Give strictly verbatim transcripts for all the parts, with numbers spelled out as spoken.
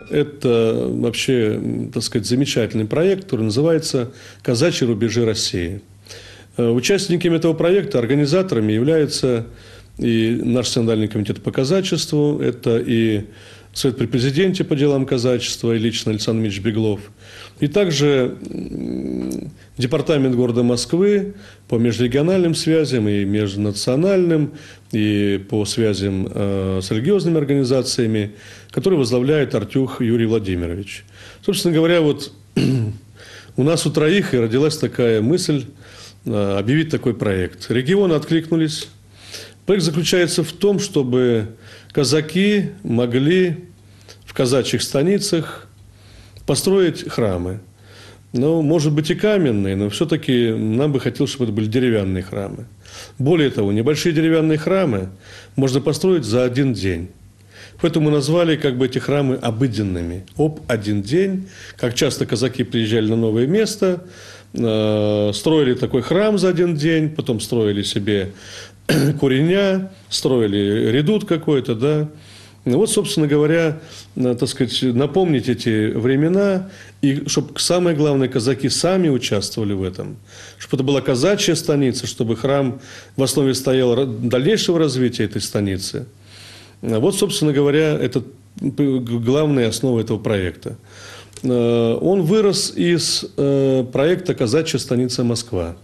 Это вообще, так сказать, замечательный проект, который называется «Казачьи рубежи России». Участниками этого проекта, организаторами являются и наш Национальный комитет по казачеству, это и Совет при президенте по делам казачества, и лично Александр Ильич Беглов, и также Департамент города Москвы по межрегиональным связям и межнациональным, и по связям э, с религиозными организациями, который возглавляет Артюх Юрий Владимирович. Собственно говоря, вот у нас у троих и родилась такая мысль э, объявить такой проект. Регионы откликнулись. Проект заключается в том, чтобы казаки могли в казачьих станицах построить храмы. Ну, может быть, и каменные, но все-таки нам бы хотелось, чтобы это были деревянные храмы. Более того, небольшие деревянные храмы можно построить за один день. Поэтому мы назвали как бы эти храмы обыденными. Об один день. Как часто казаки приезжали на новое место, э, строили такой храм за один день, потом строили себе куреня, строили редут какой-то, да. Ну, вот, собственно говоря, так сказать, напомнить эти времена, и чтобы, самое главное, казаки сами участвовали в этом, чтобы это была казачья станица, чтобы храм в основе стоял дальнейшего развития этой станицы. Вот, собственно говоря, это главная основа этого проекта. Он вырос из проекта «Казачья станица Москва».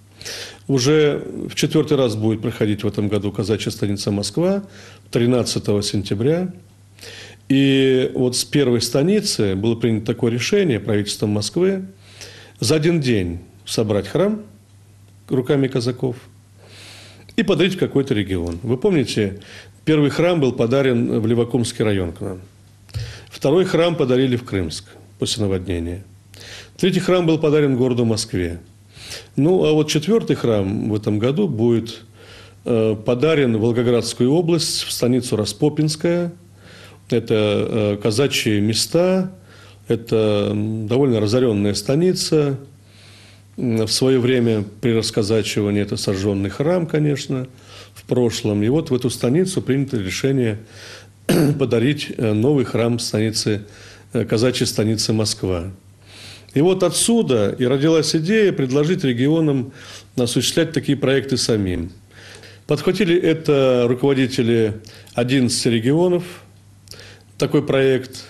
Уже в четвертый раз будет проходить в этом году казачья станица Москва, тринадцатого сентября. И вот с первой станицы было принято такое решение правительством Москвы за один день собрать храм руками казаков и подарить в какой-то регион. Вы помните, первый храм был подарен в Левокумский район к нам. Второй храм подарили в Крымск после наводнения. Третий храм был подарен городу Москве. Ну, а вот четвертый храм в этом году будет э, подарен в Волгоградскую область, в станицу Распопинская. Это э, казачьи места, это довольно разоренная станица. В свое время при расказачивании это сожженный храм, конечно, в прошлом. И вот в эту станицу принято решение подарить новый храм станицы, казачьей станицы Москва. И вот отсюда и родилась идея предложить регионам осуществлять такие проекты самим. Подхватили это руководители одиннадцати регионов, такой проект.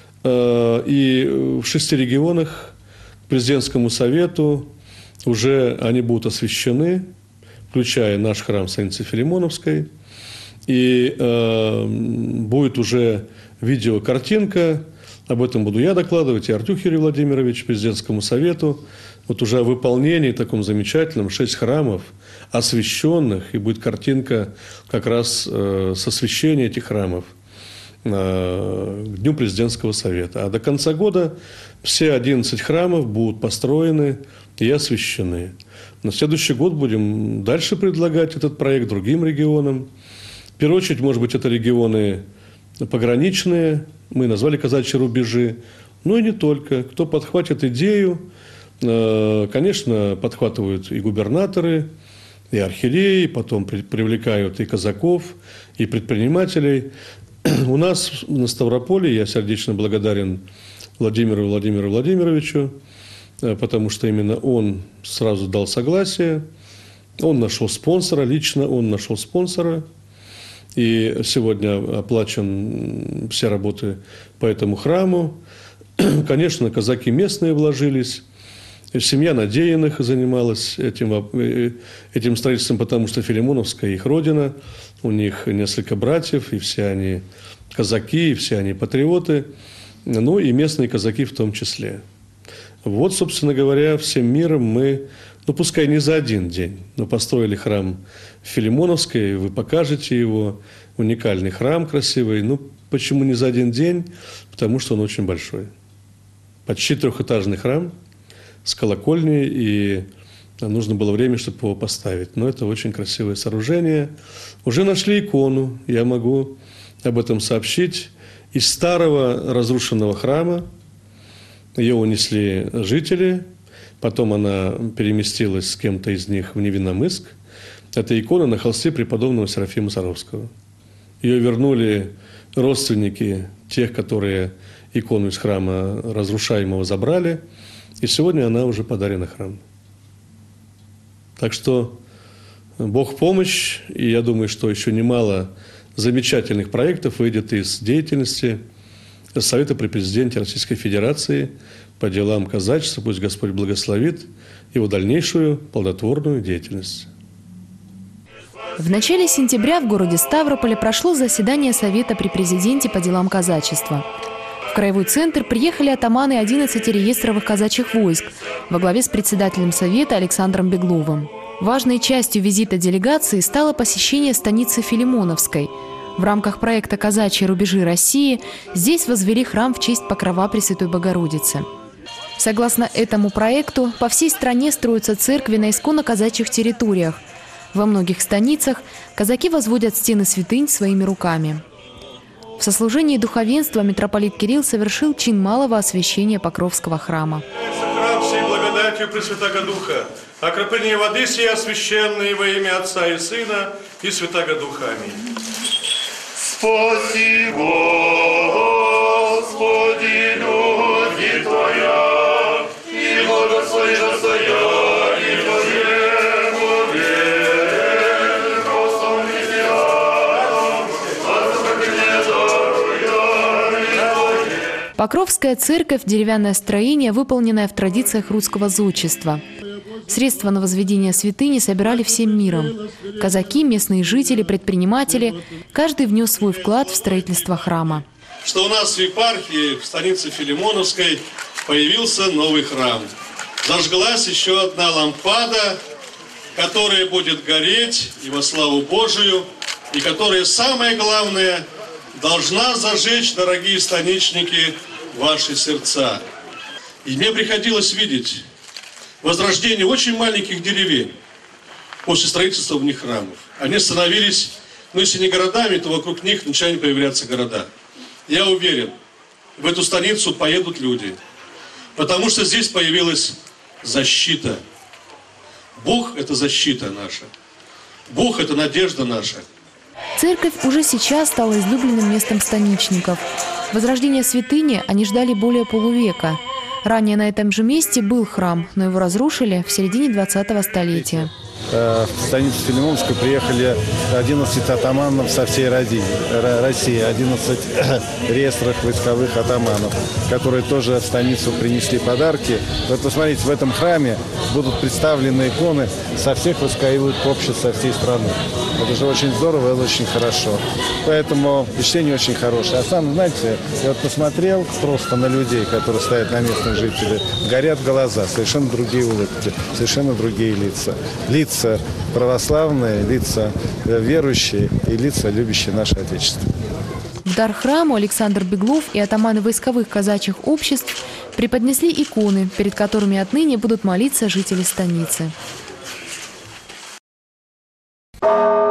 И в шести регионах к президентскому совету уже они будут освящены, включая наш храм станицы Филимоновской. И э, будет уже видеокартинка. Об этом буду я докладывать, и Артюх Юрий Владимирович, президентскому совету. Вот уже о выполнении таком замечательном, шесть храмов освященных, и будет картинка как раз э, с освящения этих храмов э, к Дню президентского совета. А до конца года все одиннадцать храмов будут построены и освящены. На следующий год будем дальше предлагать этот проект другим регионам. В первую очередь, может быть, это регионы пограничные, мы назвали казачьи рубежи, но и не только. Кто подхватит идею, конечно, подхватывают и губернаторы, и архиереи, потом привлекают и казаков, и предпринимателей. У нас на Ставрополе я сердечно благодарен Владимиру Владимиру Владимировичу, потому что именно он сразу дал согласие, он нашел спонсора, лично он нашел спонсора. И сегодня оплачен все работы по этому храму. Конечно, казаки местные вложились. Семья Надеяных занималась этим, этим строительством, потому что Филимоновская их родина. У них несколько братьев, и все они казаки, и все они патриоты. Ну и местные казаки в том числе. Вот, собственно говоря, всем миром мы, ну пускай не за один день, но построили храм в Филимоновской, вы покажете его, уникальный храм красивый. Ну, почему не за один день? Потому что он очень большой. Почти трехэтажный храм с колокольней, и нужно было время, чтобы его поставить. Но это очень красивое сооружение. Уже нашли икону, я могу об этом сообщить, из старого разрушенного храма. Ее унесли жители, потом она переместилась с кем-то из них в Невинномысск. Это икона на холсте преподобного Серафима Саровского. Ее вернули родственники тех, которые икону из храма разрушаемого забрали, и сегодня она уже подарена храму. Так что Бог в помощь, и я думаю, что еще немало замечательных проектов выйдет из деятельности Совета при президенте Российской Федерации по делам казачества. Пусть Господь благословит его дальнейшую плодотворную деятельность. В начале сентября в городе Ставрополе прошло заседание Совета при президенте по делам казачества. В краевой центр приехали атаманы одиннадцати реестровых казачьих войск во главе с председателем Совета Александром Бегловым. Важной частью визита делегации стало посещение станицы Филимоновской. В рамках проекта «Казачьи рубежи России» здесь возвели храм в честь покрова Пресвятой Богородицы. Согласно этому проекту, по всей стране строятся церкви на исконно казачьих территориях. Во многих станицах казаки возводят стены святынь своими руками. В сослужении духовенства митрополит Кирилл совершил чин малого освящения Покровского храма. Храм сей благодатью Пресвятаго Духа, окропление воды сей освященной во имя Отца и Сына и Святаго Духа. Аминь. Спасибо, Господи, люди Твоя, и благослови достояние Твоему вере, просто христианам, возрождение даруя. Покровская церковь – деревянное строение, выполненное в традициях русского зодчества. Средства на возведение святыни собирали всем миром. Казаки, местные жители, предприниматели – каждый внес свой вклад в строительство храма. Что у нас в епархии, в станице Филимоновской, появился новый храм. Зажглась еще одна лампада, которая будет гореть и во славу Божию, и которая, самое главное, должна зажечь, дорогие станичники, ваши сердца. И мне приходилось видеть возрождение очень маленьких деревень после строительства в них храмов. Они становились, ну если не городами, то вокруг них начали появляться города. Я уверен, в эту станицу поедут люди, потому что здесь появилась защита. Бог – это защита наша. Бог – это надежда наша. Церковь уже сейчас стала излюбленным местом станичников. Возрождение святыни они ждали более полувека. Ранее на этом же месте был храм, но его разрушили в середине двадцатого столетия. В станицу Филимоновскую приехали одиннадцать атаманов со всей России, одиннадцать реестровых войсковых атаманов, которые тоже в станицу принесли подарки. Вот посмотрите, в этом храме будут представлены иконы со всех войсковых обществ со всей страны. Это же очень здорово, это очень хорошо. Поэтому впечатление очень хорошее. А сам, знаете, я вот посмотрел просто на людей, которые стоят, на местных жителей, горят глаза, совершенно другие улыбки, совершенно другие лица. Лица православные, лица верующие и лица, любящие наше Отечество. В дар храму Александр Беглов и атаманы войсковых казачьих обществ преподнесли иконы, перед которыми отныне будут молиться жители станицы.